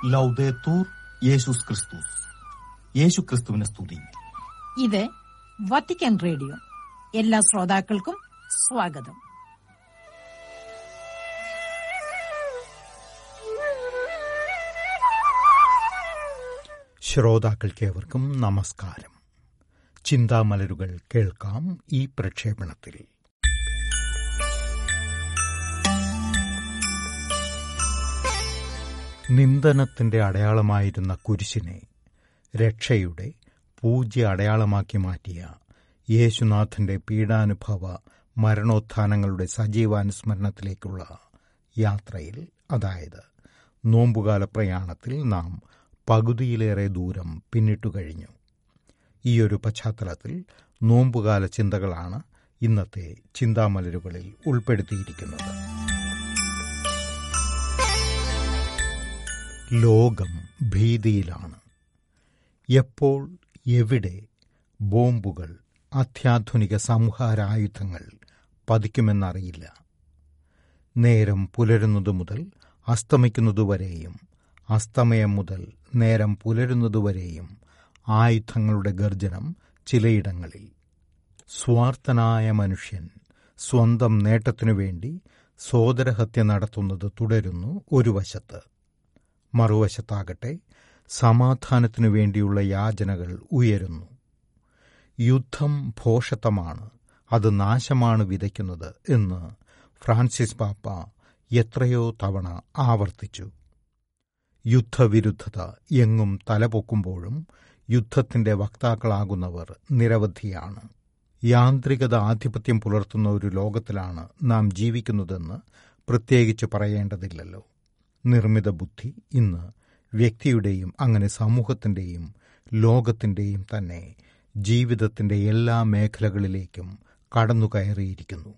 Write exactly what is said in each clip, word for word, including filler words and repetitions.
ലൗദേത്തൂർ യേശുസ് ക്രിസ്തുസ്. യേശു ക്രിസ്തുവിനെ സ്തുതി. ഇത് വത്തിക്കാൻ റേഡിയോ. എല്ലാ ശ്രോതാക്കൾക്കും സ്വാഗതം. ശ്രോതാക്കൾക്കേവർക്കും നമസ്കാരം. ചിന്താമലരുകൾ കേൾക്കാം ഈ പ്രക്ഷേപണത്തിൽ. നിന്ദനത്തിന്റെ അടയാളമായിരുന്ന കുരിശിനെ രക്ഷയുടെ പൂജ്യ അടയാളമാക്കി മാറ്റിയ യേശുനാഥന്റെ പീഡാനുഭവ മരണോത്ഥാനങ്ങളുടെ സജീവാനുസ്മരണത്തിലേക്കുള്ള യാത്രയിൽ, അതായത് നോമ്പുകാല പ്രയാണത്തിൽ, നാം പകുതിയിലേറെ ദൂരം പിന്നിട്ടു കഴിഞ്ഞു. ഈയൊരു പശ്ചാത്തലത്തിൽ നോമ്പുകാല ചിന്തകളാണ് ഇന്നത്തെ ചിന്താമലരുകളിൽ ഉൾപ്പെടുത്തിയിരിക്കുന്നത്. ലോകം ഭീതിയിലാണ്. എപ്പോൾ എവിടെ ബോംബുകൾ, അത്യാധുനിക സംഹാരായുധങ്ങൾ പതിക്കുമെന്നറിയില്ല. നേരം പുലരുന്നതു മുതൽ അസ്തമിക്കുന്നതുവരെയും അസ്തമയം മുതൽ നേരം പുലരുന്നതുവരെയും ആയുധങ്ങളുടെ ഗർജനം ചിലയിടങ്ങളിൽ. സ്വാർത്ഥനായ മനുഷ്യൻ സ്വന്തം നേട്ടത്തിനു വേണ്ടി സോദരഹത്യ നടത്തുന്നത് തുടരുന്നു ഒരു വശത്ത്. മറുവശത്താകട്ടെ സമാധാനത്തിനു വേണ്ടിയുള്ള യാചനകൾ ഉയരുന്നു. യുദ്ധം ഭോഷത്വമാണ്, അത് നാശമാണ് വിതയ്ക്കുന്നത് എന്ന് ഫ്രാൻസിസ് പാപ്പ എത്രയോ തവണ ആവർത്തിച്ചു. യുദ്ധവിരുദ്ധത എങ്ങും തലപൊക്കുമ്പോഴും യുദ്ധത്തിന്റെ വക്താക്കളാകുന്നവർ നിരവധിയാണ്. യാന്ത്രികത ആധിപത്യം പുലർത്തുന്ന ഒരു ലോകത്തിലാണ് നാം ജീവിക്കുന്നതെന്ന് പ്രത്യേകിച്ച് പറയേണ്ടതില്ലല്ലോ. നിർമ്മിത ബുദ്ധി ഇന്ന് വ്യക്തിയുടെയും അങ്ങനെ സമൂഹത്തിന്റെയും ലോകത്തിന്റെയും തന്നെ ജീവിതത്തിന്റെ എല്ലാ മേഖലകളിലേക്കും കടന്നുകയറിയിരിക്കുന്നു.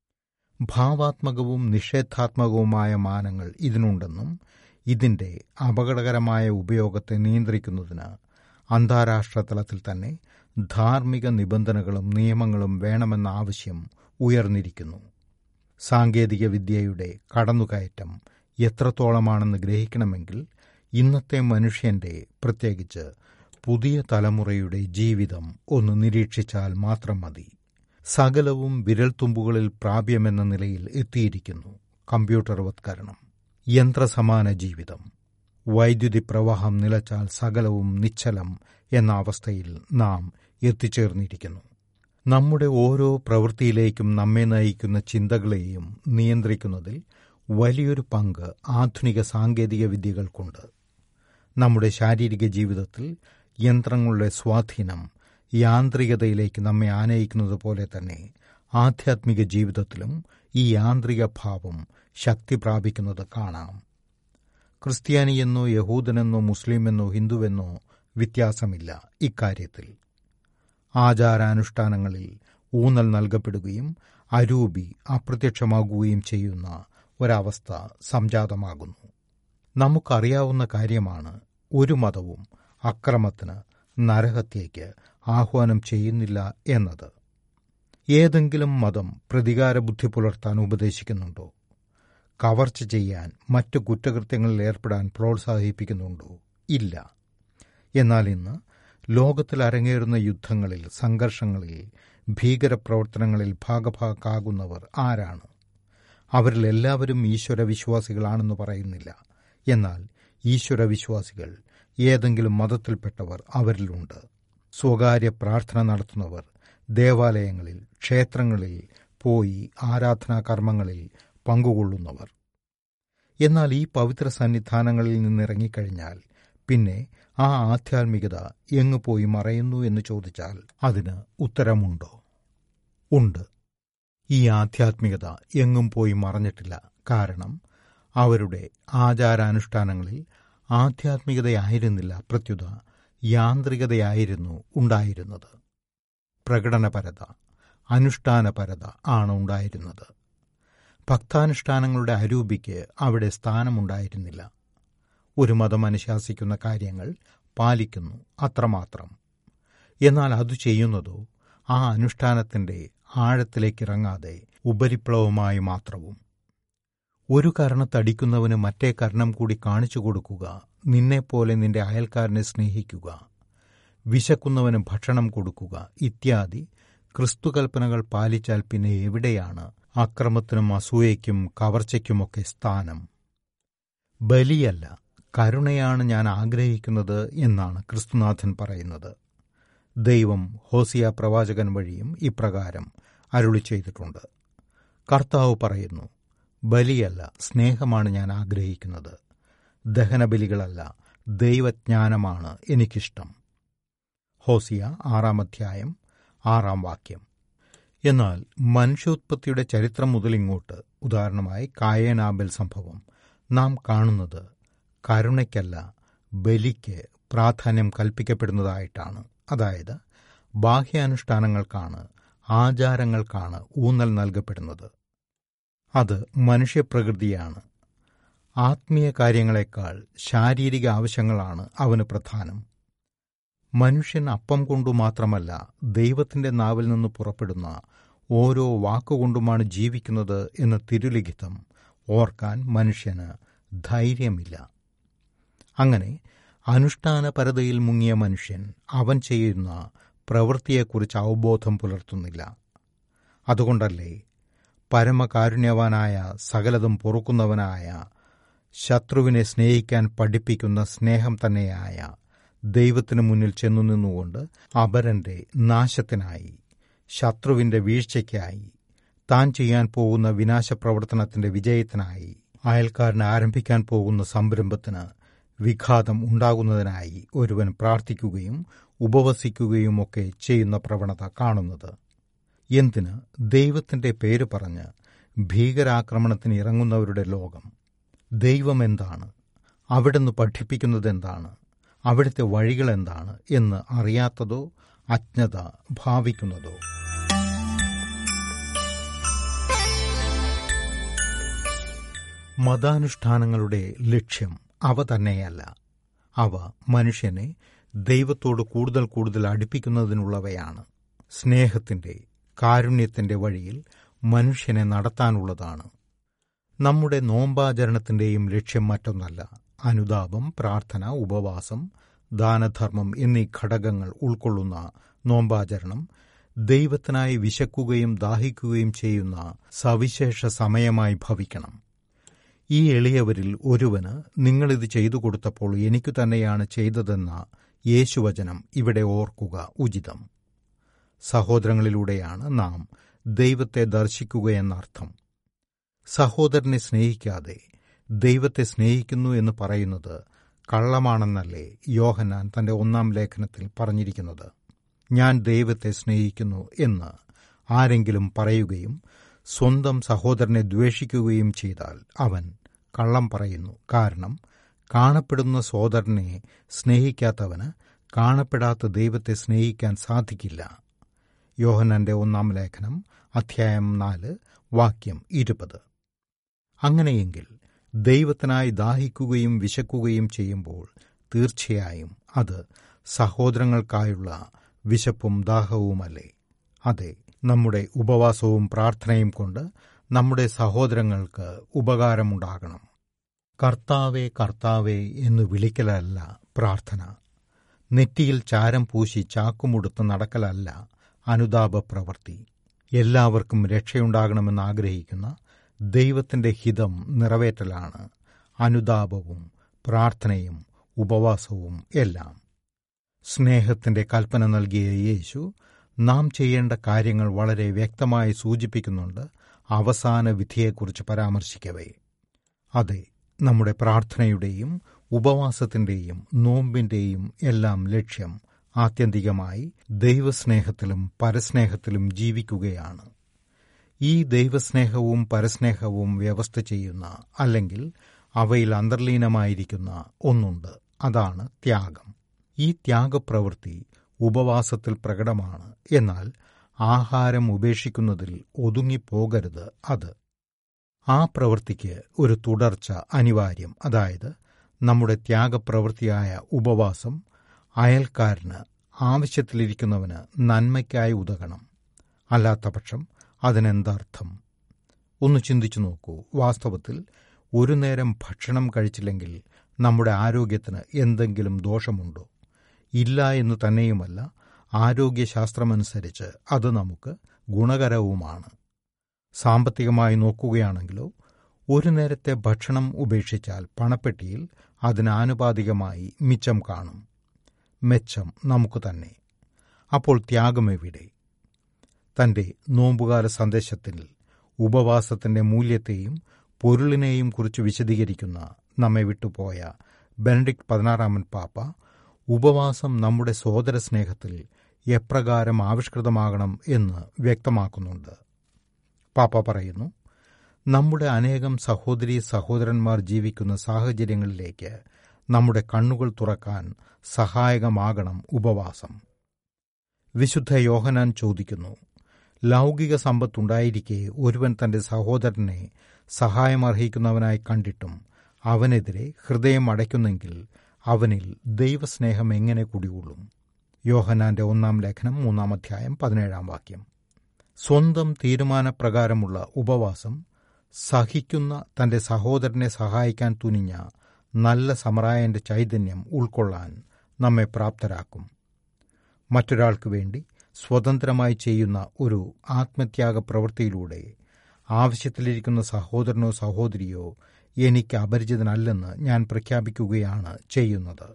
ഭാവാത്മകവും നിഷേധാത്മകവുമായ മാനങ്ങൾ ഇതിനുണ്ടെന്നും ഇതിന്റെ അപകടകരമായ ഉപയോഗത്തെ നിയന്ത്രിക്കുന്നതിന് അന്താരാഷ്ട്ര തലത്തിൽ തന്നെ ധാർമ്മിക നിബന്ധനകളും നിയമങ്ങളും വേണമെന്ന ആവശ്യം ഉയർന്നിരിക്കുന്നു. സാങ്കേതിക വിദ്യയുടെ കടന്നുകയറ്റം എത്രത്തോളമാണെന്ന് ഗ്രഹിക്കണമെങ്കിൽ ഇന്നത്തെ മനുഷ്യന്റെ, പ്രത്യേകിച്ച് പുതിയ തലമുറയുടെ ജീവിതം ഒന്ന് നിരീക്ഷിച്ചാൽ മാത്രം മതി. സകലവും വിരൽത്തുമ്പുകളിൽ പ്രാപ്യമെന്ന നിലയിൽ എത്തിയിരിക്കുന്നു. കമ്പ്യൂട്ടർവത്കരണം, യന്ത്രസമാന ജീവിതം, വൈദ്യുതി പ്രവാഹം നിലച്ചാൽ സകലവും നിശ്ചലം എന്ന അവസ്ഥയിൽ നാം എത്തിച്ചേർന്നിരിക്കുന്നു. നമ്മുടെ ഓരോ പ്രവൃത്തിയിലേക്കും നമ്മെ നയിക്കുന്ന ചിന്തകളെയും നിയന്ത്രിക്കുന്നതിൽ വലിയൊരു പങ്ക് ആധുനിക സാങ്കേതിക വിദ്യകൾക്കുണ്ട്. നമ്മുടെ ശാരീരിക ജീവിതത്തിൽ യന്ത്രങ്ങളുടെ സ്വാധീനം യാന്ത്രികതയിലേക്ക് നമ്മെ ആനയിക്കുന്നത് പോലെ തന്നെ ആധ്യാത്മിക ജീവിതത്തിലും ഈ യാന്ത്രിക ഭാവം ശക്തി പ്രാപിക്കുന്നത് കാണാം. ക്രിസ്ത്യാനിയെന്നോ യഹൂദനെന്നോ മുസ്ലിമെന്നോ ഹിന്ദുവെന്നോ വ്യത്യാസമില്ല ഇക്കാര്യത്തിൽ. ആചാരാനുഷ്ഠാനങ്ങളിൽ ഊന്നൽ നൽകപ്പെടുകയും അരൂപി അപ്രത്യക്ഷമാകുകയും ചെയ്യുന്ന ഒരവസ്ഥ സംജാതമാകുന്നു. നമുക്കറിയാവുന്ന കാര്യമാണ്, ഒരു മതവും അക്രമത്തിന്, നരഹത്യയ്ക്ക് ആഹ്വാനം ചെയ്യുന്നില്ല എന്നത്. ഏതെങ്കിലും മതം പ്രതികാരബുദ്ധി പുലർത്താൻ ഉപദേശിക്കുന്നുണ്ടോ? കവർച്ച ചെയ്യാൻ, മറ്റു കുറ്റകൃത്യങ്ങളിൽ ഏർപ്പെടാൻ പ്രോത്സാഹിപ്പിക്കുന്നുണ്ടോ? ഇല്ല. എന്നാൽ ഇന്ന് ലോകത്തിൽ അരങ്ങേറുന്ന യുദ്ധങ്ങളിൽ, സംഘർഷങ്ങളിൽ, ഭീകരപ്രവർത്തനങ്ങളിൽ ഭാഗഭാക്കാകുന്നവർ ആരാണ്? അവരിൽ എല്ലാവരും ഈശ്വരവിശ്വാസികളാണെന്ന് പറയുന്നില്ല. എന്നാൽ ഈശ്വരവിശ്വാസികൾ, ഏതെങ്കിലും മതത്തിൽപ്പെട്ടവർ അവരിലുണ്ട്. സ്വകാര്യ പ്രാർത്ഥന നടത്തുന്നവർ, ദേവാലയങ്ങളിൽ, ക്ഷേത്രങ്ങളിൽ പോയി ആരാധനാ കർമ്മങ്ങളിൽ പങ്കുകൊള്ളുന്നവർ. എന്നാൽ ഈ പവിത്ര സന്നിധാനങ്ങളിൽ നിന്നിറങ്ങിക്കഴിഞ്ഞാൽ പിന്നെ ആ ആധ്യാത്മികത എങ്ങു പോയി മറയുന്നു എന്ന് ചോദിച്ചാൽ അതിന് ഉത്തരമുണ്ടോ? ഉണ്ട്. ഈ ആധ്യാത്മികത എങ്ങും പോയി മറഞ്ഞിട്ടില്ല. കാരണം അവരുടെ ആചാരാനുഷ്ഠാനങ്ങളിൽ ആധ്യാത്മികതയായിരുന്നില്ല, പ്രത്യുത യാന്ത്രികതയായിരുന്നു ഉണ്ടായിരുന്നത്. പ്രകടനപരത, അനുഷ്ഠാനപരത ആണ് ഉണ്ടായിരുന്നത്. ഭക്താനുഷ്ഠാനങ്ങളുടെ അരൂപിക്ക് അവിടെ സ്ഥാനമുണ്ടായിരുന്നില്ല. ഒരു മതം അനുശാസിക്കുന്ന കാര്യങ്ങൾ പാലിക്കുന്നു, അത്രമാത്രം. എന്നാൽ അത് ചെയ്യുന്നതോ ആ അനുഷ്ഠാനത്തിന്റെ ആഴത്തിലേക്കിറങ്ങാതെ ഉപരിപ്ലവമായി മാത്രവും. ഒരു കർണത്തടിക്കുന്നവന് മറ്റേ കർണം കൂടി കാണിച്ചു കൊടുക്കുക. നിന്നെപ്പോലെ നിന്റെ അയൽക്കാരനെ സ്നേഹിക്കുക. വിശക്കുന്നവന് ഭക്ഷണം കൊടുക്കുക. ഇത്യാദി ക്രിസ്തുകൽപ്പനകൾ പാലിച്ചാൽ പിന്നെ എവിടെയാണ് അക്രമത്തിനും അസൂയയ്ക്കും കവർച്ചയ്ക്കുമൊക്കെ സ്ഥാനം? ബലിയല്ല, കരുണയാണ് ഞാൻ ആഗ്രഹിക്കുന്നത് എന്നാണ് ക്രിസ്തുനാഥൻ പറയുന്നത്. ദൈവം ഹോസിയ പ്രവാചകൻ വഴിയും ഇപ്രകാരം അരുളി ചെയ്തിട്ടുണ്ട്. കർത്താവ് പറയുന്നു, ബലിയല്ല, സ്നേഹമാണ് ഞാൻ ആഗ്രഹിക്കുന്നത്. ദഹനബലികളല്ല, ദൈവജ്ഞാനമാണ് എനിക്കിഷ്ടം. ഹോസിയ ആറാം അധ്യായം ആറാം വാക്യം. എന്നാൽ മനുഷ്യോത്പത്തിയുടെ ചരിത്രം മുതലിങ്ങോട്ട്, ഉദാഹരണമായി കായേൻ ആബേൽ സംഭവം, നാം കാണുന്നത് കരുണയ്ക്കല്ല ബലിക്ക് പ്രാധാന്യം കൽപ്പിക്കപ്പെടുന്നതായിട്ടാണ്. അതായത് ബാഹ്യാനുഷ്ഠാനങ്ങൾക്കാണ്, ആചാരങ്ങൾക്കാണ് ഊന്നൽ നൽകപ്പെടുന്നത്. അത് മനുഷ്യപ്രകൃതിയാണ്. ആത്മീയ കാര്യങ്ങളെക്കാൾ ശാരീരിക ആവശ്യങ്ങളാണ് അവന് പ്രധാനം. മനുഷ്യൻ അപ്പം കൊണ്ടു മാത്രമല്ല, ദൈവത്തിന്റെ നാവിൽ നിന്ന് പുറപ്പെടുന്ന ഓരോ വാക്കുകൊണ്ടുമാണ് ജീവിക്കുന്നത് എന്ന തിരുലിഖിതം ഓർക്കാൻ മനുഷ്യന് ധൈര്യമില്ല. അങ്ങനെ അനുഷ്ഠാനപരതയിൽ മുങ്ങിയ മനുഷ്യൻ അവൻ ചെയ്യുന്ന പ്രവൃത്തിയെക്കുറിച്ച് അവബോധം പുലർത്തുന്നില്ല. അതുകൊണ്ടല്ലേ പരമകാരുണ്യവാനായ, സകലതും പൊറുക്കുന്നവനായ, ശത്രുവിനെ സ്നേഹിക്കാൻ പഠിപ്പിക്കുന്ന സ്നേഹം തന്നെയായ ദൈവത്തിനു മുന്നിൽ ചെന്നു നിന്നുകൊണ്ട് അപരന്റെ നാശത്തിനായി, ശത്രുവിന്റെ വീഴ്ചയ്ക്കായി, താൻ ചെയ്യാൻ പോകുന്ന വിനാശപ്രവർത്തനത്തിന്റെ വിജയത്തിനായി, അയൽക്കാരന് ആരംഭിക്കാൻ പോകുന്ന സംരംഭത്തിന് വിഘാതം ഉണ്ടാകുന്നതിനായി ഒരുവൻ പ്രാർത്ഥിക്കുകയും ഉപവസിക്കുകയുമൊക്കെ ചെയ്യുന്ന പ്രവണത കാണുന്നത്. എന്തിന് ദൈവത്തിന്റെ പേര് പറഞ്ഞ് ഭീകരാക്രമണത്തിന് ഇറങ്ങുന്നവരുടെ ലോകം? ദൈവം എന്താണ്, അവിടുന്ന് പഠിപ്പിക്കുന്നതെന്താണ്, അവിടുത്തെ വഴികളെന്താണ് എന്ന് അറിയാത്തതോ അജ്ഞത ഭാവിക്കുന്നതോ? മതാനുഷ്ഠാനങ്ങളുടെ ലക്ഷ്യം അവ തന്നെയല്ല. അവ മനുഷ്യനെ ദൈവത്തോട് കൂടുതൽ കൂടുതൽ അടുപ്പിക്കുന്നതിനുള്ളവയാണ്. സ്നേഹത്തിന്റെ, കാരുണ്യത്തിന്റെ വഴിയിൽ മനുഷ്യനെ നടത്താനുള്ളതാണ്. നമ്മുടെ നോമ്പാചരണത്തിന്റെയും ലക്ഷ്യം മറ്റൊന്നല്ല. അനുതാപം, പ്രാർത്ഥന, ഉപവാസം, ദാനധർമ്മം എന്നീ ഘടകങ്ങൾ ഉൾക്കൊള്ളുന്ന നോമ്പാചരണം ദൈവത്തിനായി വിശക്കുകയും ദാഹിക്കുകയും ചെയ്യുന്ന സവിശേഷ സമയമായി ഭവിക്കണം. ഈ എളിയവരിൽ ഒരുവന് നിങ്ങളിത് ചെയ്തു കൊടുത്തപ്പോൾ എനിക്കു തന്നെയാണ് ചെയ്തതെന്ന യേശുവചനം ഇവിടെ ഓർക്കുക ഉചിതം. സഹോദരങ്ങളിലൂടെയാണ് നാം ദൈവത്തെ ദർശിക്കുകയെന്നർത്ഥം. സഹോദരനെ സ്നേഹിക്കാതെ ദൈവത്തെ സ്നേഹിക്കുന്നു എന്ന് പറയുന്നത് കള്ളമാണെന്നല്ലേ യോഹന്നാൻ തന്റെ ഒന്നാം ലേഖനത്തിൽ പറഞ്ഞിരിക്കുന്നത്? ഞാൻ ദൈവത്തെ സ്നേഹിക്കുന്നു എന്ന് ആരെങ്കിലും പറയുകയും സ്വന്തം സഹോദരനെ ദ്വേഷിക്കുകയും ചെയ്താൽ അവൻ കള്ളം പറയുന്നു. കാരണം കാണപ്പെടുന്ന സഹോദരനെ സ്നേഹിക്കാത്തവന് കാണപ്പെടാത്ത ദൈവത്തെ സ്നേഹിക്കാൻ സാധിക്കില്ല. യോഹന്നാന്റെ ഒന്നാം ലേഖനം അധ്യായം നാല് വാക്യം ഇരുപത്. അങ്ങനെയെങ്കിൽ ദൈവത്തിനായി ദാഹിക്കുകയും വിശക്കുകയും ചെയ്യുമ്പോൾ തീർച്ചയായും അത് സഹോദരങ്ങൾക്കായുള്ള വിശപ്പും ദാഹവുമല്ലേ? അതെ, നമ്മുടെ ഉപവാസവും പ്രാർത്ഥനയും കൊണ്ട് നമ്മുടെ സഹോദരങ്ങൾക്ക് ഉപകാരമുണ്ടാകണം. കർത്താവേ കർത്താവേ എന്ന് വിളിക്കലല്ല പ്രാർത്ഥന. നെറ്റിയിൽ ചാരം പൂശി ചാക്കുമുടുത്ത് നടക്കലല്ല അനുതാപ പ്രവൃത്തി. എല്ലാവർക്കും രക്ഷയുണ്ടാകണമെന്ന് ആഗ്രഹിക്കുന്ന ദൈവത്തിന്റെ ഹിതം നിറവേറ്റലാണ് അനുതാപവും പ്രാർത്ഥനയും ഉപവാസവും എല്ലാം. സ്നേഹത്തിന്റെ കൽപ്പന നൽകിയ യേശു നാം ചെയ്യേണ്ട കാര്യങ്ങൾ വളരെ വ്യക്തമായി സൂചിപ്പിക്കുന്നുണ്ട് അവസാന വിധിയെക്കുറിച്ച് പരാമർശിക്കവേ. അതെ, നമ്മുടെ പ്രാർത്ഥനയുടെയും ഉപവാസത്തിന്റെയും നോമ്പിന്റെയും എല്ലാം ലക്ഷ്യം ആത്യന്തികമായി ദൈവസ്നേഹത്തിലും പരസ്നേഹത്തിലും ജീവിക്കുകയാണ്. ഈ ദൈവസ്നേഹവും പരസ്നേഹവും വ്യവസ്ഥ ചെയ്യുന്ന, അല്ലെങ്കിൽ അവയിൽ അന്തർലീനമായിരിക്കുന്ന ഒന്നുണ്ട്. അതാണ് ത്യാഗം. ഈ ത്യാഗപ്രവൃത്തി ഉപവാസത്തിൽ പ്രകടമാണ്. എന്നാൽ ആഹാരം ഉപേക്ഷിക്കുന്നതിൽ ഒതുങ്ങിപ്പോകരുത് അത്. ആ പ്രവൃത്തിക്ക് ഒരു തുടർച്ച അനിവാര്യം. അതായത് നമ്മുടെ ത്യാഗപ്രവൃത്തിയായ ഉപവാസം അയൽക്കാരന്, ആവശ്യത്തിലിരിക്കുന്നവന് നന്മയ്ക്കായി ഉതകണം. അല്ലാത്തപക്ഷം അതിനെന്തർത്ഥം? ഒന്ന് ചിന്തിച്ചു നോക്കൂ. വാസ്തവത്തിൽ ഒരു നേരം ഭക്ഷണം കഴിച്ചില്ലെങ്കിൽ നമ്മുടെ ആരോഗ്യത്തിന് എന്തെങ്കിലും ദോഷമുണ്ടോ? ഇല്ല എന്ന് തന്നെയുമല്ല, ആരോഗ്യശാസ്ത്രമനുസരിച്ച് അത് നമുക്ക് ഗുണകരവുമാണ്. സാമ്പത്തികമായി നോക്കുകയാണെങ്കിലോ, ഒരു നേരത്തെ ഭക്ഷണം ഉപേക്ഷിച്ചാൽ പണപ്പെട്ടിയിൽ അതിനാനുപാതികമായി മിച്ചം കാണും. മെച്ചം നമുക്ക് തന്നെ. അപ്പോൾ ത്യാഗമെവിടെ? തന്റെ നോമ്പുകാല സന്ദേശത്തിൽ ഉപവാസത്തിന്റെ മൂല്യത്തെയും പൊരുളിനെയും കുറിച്ച് വിശദീകരിക്കുന്ന നമ്മെ വിട്ടുപോയ ബെനഡിക്ട് പതിനാറാമൻ പാപ്പ ഉപവാസം നമ്മുടെ സോദര സ്നേഹത്തിൽ എപ്രകാരം ആവിഷ്കൃതമാകണം എന്ന് വ്യക്തമാക്കുന്നുണ്ട്. പാപ്പ പറയുന്നു, നമ്മുടെ അനേകം സഹോദരീ സഹോദരന്മാർ ജീവിക്കുന്ന സാഹചര്യങ്ങളിലേക്ക് നമ്മുടെ കണ്ണുകൾ തുറക്കാൻ സഹായകമാകണം ഉപവാസം. വിശുദ്ധ യോഹന്നാൻ ചോദിക്കുന്നു, ലൗകിക സമ്പത്തുണ്ടായിരിക്കെ ഒരുവൻ തന്റെ സഹോദരനെ സഹായമർഹിക്കുന്നവനായി കണ്ടിട്ടും അവനെതിരെ ഹൃദയം അടയ്ക്കുന്നെങ്കിൽ അവനിൽ ദൈവസ്നേഹം എങ്ങനെ കുടികൊള്ളും? യോഹന്നാന്റെ ഒന്നാം ലേഖനം മൂന്നാം അധ്യായം പതിനേഴാം വാക്യം. സ്വന്തം തീരുമാനപ്രകാരമുള്ള ഉപവാസം സഹിക്കുന്ന തന്റെ സഹോദരനെ സഹായിക്കാൻ തുനിഞ്ഞ നല്ല സമറായന്റെ ചൈതന്യം ഉൾക്കൊള്ളാൻ നമ്മെ പ്രാപ്തരാക്കും. മറ്റൊരാൾക്ക് വേണ്ടി സ്വതന്ത്രമായി ചെയ്യുന്ന ഒരു ആത്മത്യാഗ പ്രവൃത്തിയിലൂടെ ആവശ്യത്തിലിരിക്കുന്ന സഹോദരനോ സഹോദരിയോ എനിക്ക് അപരിചിതനല്ലെന്ന് ഞാൻ പ്രഖ്യാപിക്കുകയാണ് ചെയ്യുന്നത്.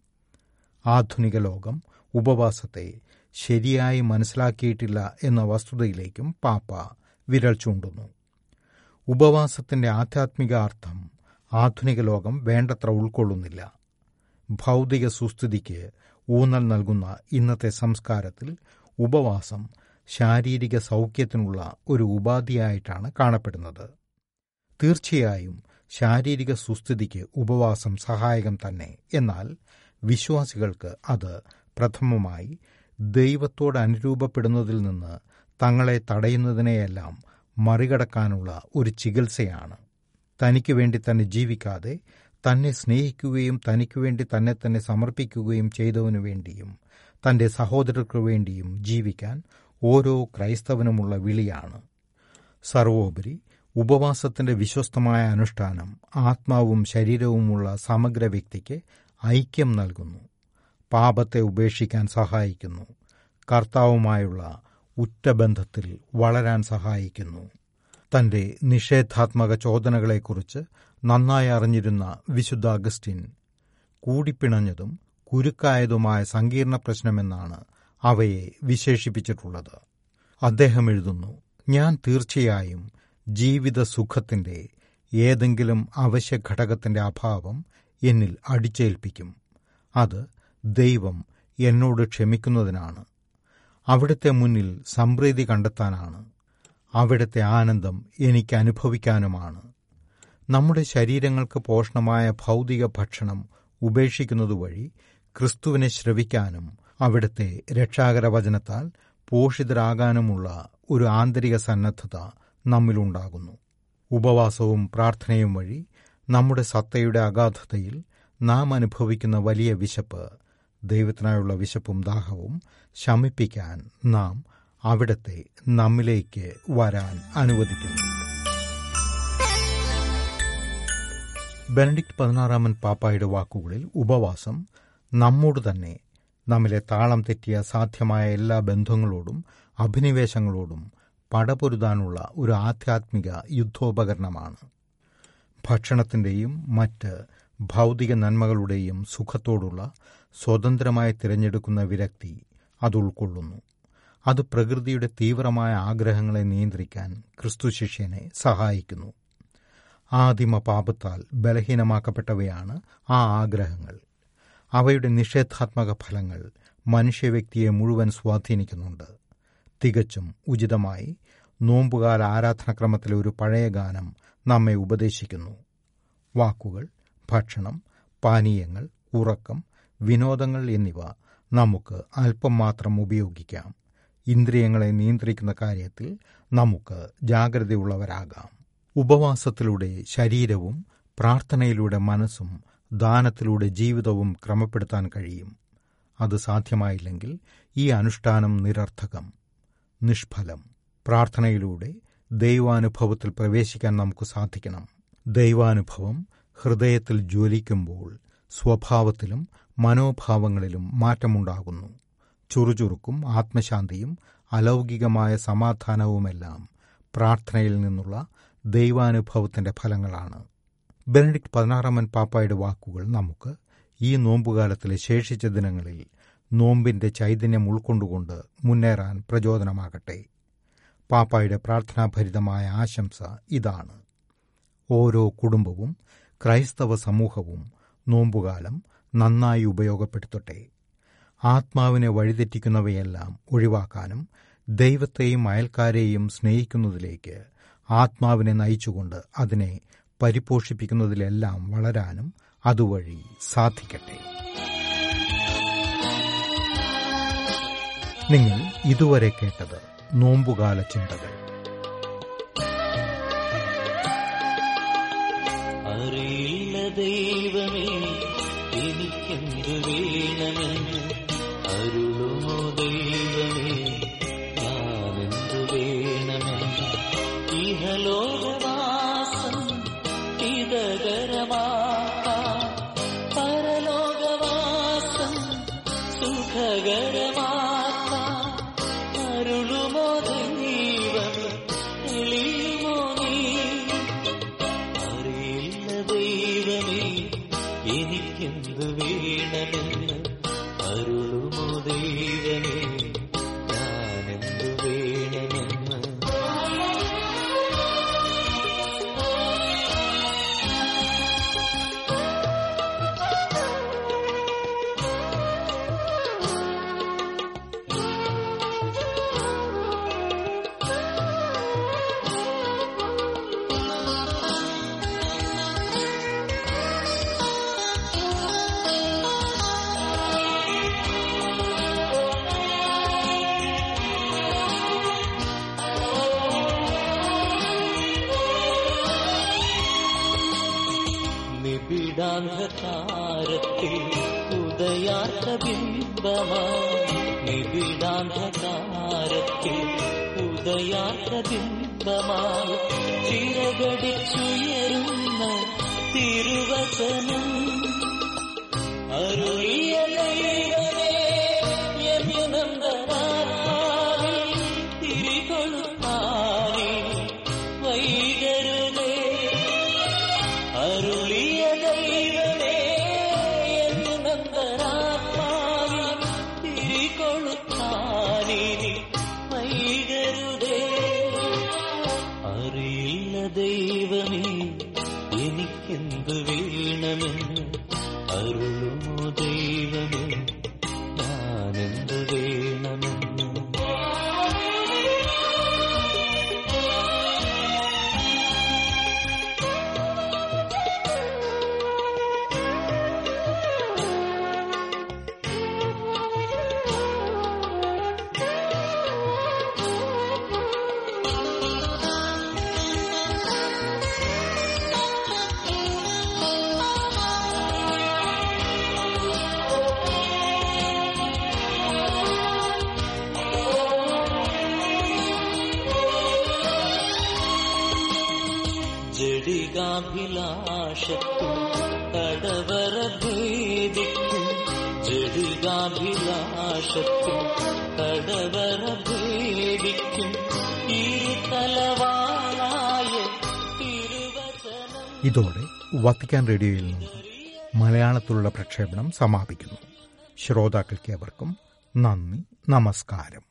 ആധുനിക ലോകം ഉപവാസത്തെ ശരിയായി മനസ്സിലാക്കിയിട്ടില്ല എന്ന വസ്തുതയിലേക്കും പാപ്പ വിരൽ ചൂണ്ടുന്നു. ഉപവാസത്തിന്റെ ആധ്യാത്മിക അർത്ഥം ആധുനിക ലോകം വേണ്ടത്ര ഉൾക്കൊള്ളുന്നില്ല. ഭൗതിക സുസ്ഥിതിക്ക് ഊന്നൽ നൽകുന്ന ഇന്നത്തെ സംസ്കാരത്തിൽ ഉപവാസം ശാരീരിക സൗഖ്യത്തിനുള്ള ഒരു ഉപാധിയായിട്ടാണ് കാണപ്പെടുന്നത്. തീർച്ചയായും ശാരീരിക സുസ്ഥിതിക്ക് ഉപവാസം സഹായകം തന്നെ. എന്നാൽ വിശ്വാസികൾക്ക് അത് പ്രഥമമായി ദൈവത്തോട് അനുരൂപപ്പെടുന്നതിൽ നിന്ന് തങ്ങളെ തടയുന്നതിനെയെല്ലാം മറികടക്കാനുള്ള ഒരു ചികിത്സയാണ്. തനിക്ക് വേണ്ടി തന്നെ ജീവിക്കാതെ തന്നെ സ്നേഹിക്കുകയും തനിക്കു വേണ്ടി തന്നെ തന്നെ സമർപ്പിക്കുകയും ചെയ്തവനു വേണ്ടിയും തന്റെ സഹോദരർക്കു വേണ്ടിയും ജീവിക്കാൻ ഓരോ ക്രൈസ്തവനുമുള്ള വിളിയാണ്. സർവോപരി ഉപവാസത്തിന്റെ വിശ്വസ്തമായ അനുഷ്ഠാനം ആത്മാവും ശരീരവുമുള്ള സമഗ്ര വ്യക്തിക്ക് ഐക്യം നൽകുന്നു, പാപത്തെ ഉപേക്ഷിക്കാൻ സഹായിക്കുന്നു, കർത്താവുമായുള്ള ഉറ്റബന്ധത്തിൽ വളരാൻ സഹായിക്കുന്നു. തന്റെ നിഷേധാത്മക ചോദനകളെക്കുറിച്ച് നന്നായി അറിഞ്ഞിരുന്ന വിശുദ്ധ അഗസ്റ്റിൻ കൂടിപ്പിണഞ്ഞതും കുരുക്കായതുമായ സങ്കീർണ പ്രശ്നമെന്നാണ് അവയെ വിശേഷിപ്പിച്ചിട്ടുള്ളത്. അദ്ദേഹം എഴുതുന്നു, ഞാൻ തീർച്ചയായും ജീവിത സുഖത്തിന്റെ ഏതെങ്കിലും അവശ്യ ഘടകത്തിന്റെ അഭാവം എന്നിൽ അടിച്ചേൽപ്പിക്കും. അത് ദൈവം എന്നോട് ക്ഷമിക്കുന്നതിനാണ്, അവിടുത്തെ മുന്നിൽ സംപ്രീതി കണ്ടെത്താനാണ്, അവിടുത്തെ ആനന്ദം എനിക്ക് അനുഭവിക്കാനുമാണ്. നമ്മുടെ ശരീരങ്ങൾക്ക് പോഷണമായ ഭൗതിക ഭക്ഷണം ഉപേക്ഷിക്കുന്നതുവഴി ക്രിസ്തുവിനെ ശ്രവിക്കാനും അവിടുത്തെ രക്ഷാകര വചനത്താൽ പോഷിതരാകാനുമുള്ള ഒരു ആന്തരിക സന്നദ്ധത നമ്മിലുണ്ടാകുന്നു. ഉപവാസവും പ്രാർത്ഥനയും വഴി നമ്മുടെ സത്തയുടെ അഗാധതയിൽ നാം അനുഭവിക്കുന്ന വലിയ വിശപ്പ്, ദൈവത്തിനായുള്ള വിശപ്പും ദാഹവും ശമിപ്പിക്കാൻ നാം അവിടത്തെ നമ്മിലേക്ക് വരാൻ അനുവദിക്കുന്നു. ബെനഡിക്ട് പതിനാറാമൻ പാപ്പായുടെ വാക്കുകളിൽ ഉപവാസം നമ്മോട് തന്നെ, നമ്മിലെ താളം തെറ്റിയ സാധ്യമായ എല്ലാ ബന്ധങ്ങളോടും അഭിനിവേശങ്ങളോടും പടപൊരുതാനുള്ള ഒരു ആധ്യാത്മിക യുദ്ധോപകരണമാണ്. ഭക്ഷണത്തിന്റെയും മറ്റ് ഭൗതിക നന്മകളുടെയും സുഖത്തോടുള്ള സ്വതന്ത്രമായി തിരഞ്ഞെടുക്കുന്ന വിരക്തി അത് ഉൾക്കൊള്ളുന്നു. അത് പ്രകൃതിയുടെ തീവ്രമായ ആഗ്രഹങ്ങളെ നിയന്ത്രിക്കാൻ ക്രിസ്തു ശിഷ്യനെ സഹായിക്കുന്നു. ആദിമ പാപത്താൽ ബലഹീനമാക്കപ്പെട്ടവയാണ് ആ ആഗ്രഹങ്ങൾ. അവയുടെ നിഷേധാത്മക ഫലങ്ങൾ മനുഷ്യവ്യക്തിയെ മുഴുവൻ സ്വാധീനിക്കുന്നുണ്ട്. തികച്ചും ഉചിതമായി നോമ്പുകാല ആരാധനാക്രമത്തിലെ ഒരു പഴയ ഗാനം നമ്മെ ഉപദേശിക്കുന്നു. വാക്കുകൾ, ഭക്ഷണം, പാനീയങ്ങൾ, ഉറക്കം, വിനോദങ്ങൾ എന്നിവ നമുക്ക് അല്പം മാത്രം ഉപയോഗിക്കാം. ഇന്ദ്രിയങ്ങളെ നിയന്ത്രിക്കുന്ന കാര്യത്തിൽ നമുക്ക് ജാഗ്രതയുള്ളവരാകാം. ഉപവാസത്തിലൂടെ ശരീരവും പ്രാർത്ഥനയിലൂടെ മനസ്സും ദാനത്തിലൂടെ ജീവിതവും ക്രമപ്പെടുത്താൻ കഴിയും. അത് സാധ്യമായില്ലെങ്കിൽ ഈ അനുഷ്ഠാനം നിരർത്ഥകം, നിഷ്ഫലം. പ്രാർത്ഥനയിലൂടെ ദൈവാനുഭവത്തിൽ പ്രവേശിക്കാൻ നമുക്ക് സാധിക്കണം. ദൈവാനുഭവം ഹൃദയത്തിൽ ജ്വലിക്കുമ്പോൾ സ്വഭാവത്തിലും മനോഭാവങ്ങളിലും മാറ്റമുണ്ടാകുന്നു. ചുറുചുറുക്കും ആത്മശാന്തിയും അലൗകികമായ സമാധാനവുമെല്ലാം പ്രാർത്ഥനയിൽ നിന്നുള്ള ദൈവാനുഭവത്തിന്റെ ഫലങ്ങളാണ്. ബെനഡിക്ട് പതിനാറാമൻ പാപ്പായുടെ വാക്കുകൾ നമുക്ക് ഈ നോമ്പുകാലത്തിലെ ശേഷിച്ച ദിനങ്ങളിൽ നോമ്പിന്റെ ചൈതന്യം ഉൾക്കൊണ്ടുകൊണ്ട് മുന്നേറാൻ പ്രചോദനമാകട്ടെ. പാപ്പായുടെ പ്രാർത്ഥനാഭരിതമായ ആശംസ ഇതാണ്: ഓരോ കുടുംബവും ക്രൈസ്തവ സമൂഹവും നോമ്പുകാലം നന്നായി ഉപയോഗപ്പെടുത്തട്ടെ. ആത്മാവിനെ വഴിതെറ്റിക്കുന്നവയെല്ലാം ഒഴിവാക്കാനും ദൈവത്തെയും അയൽക്കാരെയും സ്നേഹിക്കുന്നതിലേക്ക് ആത്മാവിനെ നയിച്ചുകൊണ്ട് അതിനെ പരിപോഷിപ്പിക്കുന്നതിലെല്ലാം വളരാനും അതുവഴി സാധിക്കട്ടെ. നിങ്ങൾ ഇതുവരെ കേട്ടത് നോമ്പുകാല ചിന്തകൾ. അറിയില്ല ദൈവമേ എനിക്കെന്തു വേണമെന്ന്, അരുളുമോ ദൈവമേ ഞാനെന്തു വേണമെന്ന്. ഇഹലോകവാസം ഹിതകരമാക്കാം, പരലോകവാസം സുഖകരമാക്കാം. അരുളുമോ ദൈവമേ തെളിയുമോ നീ. അറിയില്ല ദൈവമേ എനിക്കെന്തു വേണമെന്ന്, അരുളുമോ ദൈവമേ ഞാനെന്തു വേണമെന്ന്. നിബിഡാന്ധകാരത്തിൽ ഉദയാർത്ത ബിംബമായി, നിബിഡാന്ധകാരത്തിൽ ഉദയാർത്ത ബിംബമായി ചിറകടിച്ചുയരുന്ന തിരുവചനം. അരുളിയ ദൈവമേ യമുനന്ദനാത്മാവിൽ തിരികൊളുത്താനേ വൈകരുതേ. അരുളിയ ദൈവമേ യമുനന്ദനാത്മാവിൽ തിരികൊളുത്താനേ വൈകരുതേ. അറിയില്ല ദൈവമേ എനിക്കെന്തു വേണമെന്ന്, അരുളുമോ ദൈവമേ ഞാനെന്തു വേണമെന്ന്. ജഡികാഭിലാഷത്തിൽ തടവറ ഭേദിക്കും, ജഡികാഭിലാഷത്തിൽ തടവറ ഭേദിക്കും ഇരുതലവാളായ തിരുവചനം. ഇതോടെ വത്തിക്കാൻ റേഡിയോയിൽ നിന്ന് മലയാളത്തിലുള്ള പ്രക്ഷേപണം സമാപിക്കുന്നു. ശ്രോതാക്കൾക്കേവർക്കും നന്ദി, നമസ്കാരം.